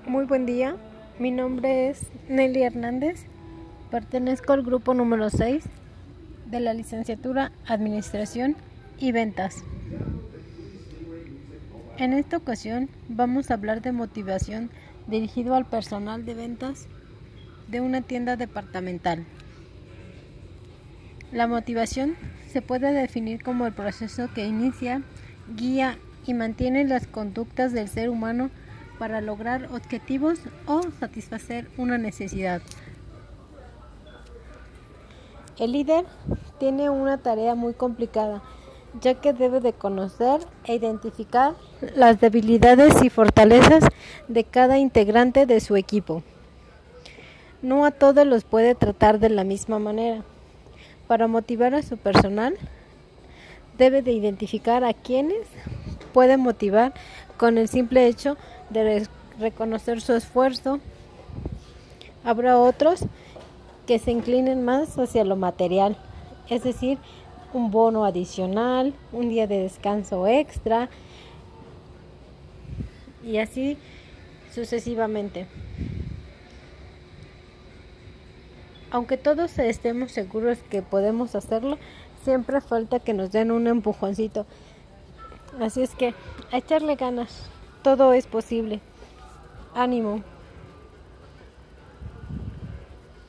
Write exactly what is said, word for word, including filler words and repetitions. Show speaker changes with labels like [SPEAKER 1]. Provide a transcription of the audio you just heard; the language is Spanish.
[SPEAKER 1] Muy buen día, mi nombre es Nelly Hernández, pertenezco al grupo número seis de la licenciatura Administración y Ventas. En esta ocasión vamos a hablar de motivación dirigido al personal de ventas de una tienda departamental. La motivación se puede definir como el proceso que inicia, guía y mantiene las conductas del ser humano para lograr objetivos o satisfacer una necesidad. El líder tiene una tarea muy complicada, ya que debe de conocer e identificar las debilidades y fortalezas de cada integrante de su equipo. No a todos los puede tratar de la misma manera. Para motivar a su personal, debe de identificar a quienes puede motivar con el simple hecho de reconocer su esfuerzo. Habrá otros que se inclinen más hacia lo material, es decir, un bono adicional, un día de descanso extra y así sucesivamente. Aunque todos estemos seguros que podemos hacerlo, siempre falta que nos den un empujoncito. Así es que a echarle ganas, todo es posible. Ánimo.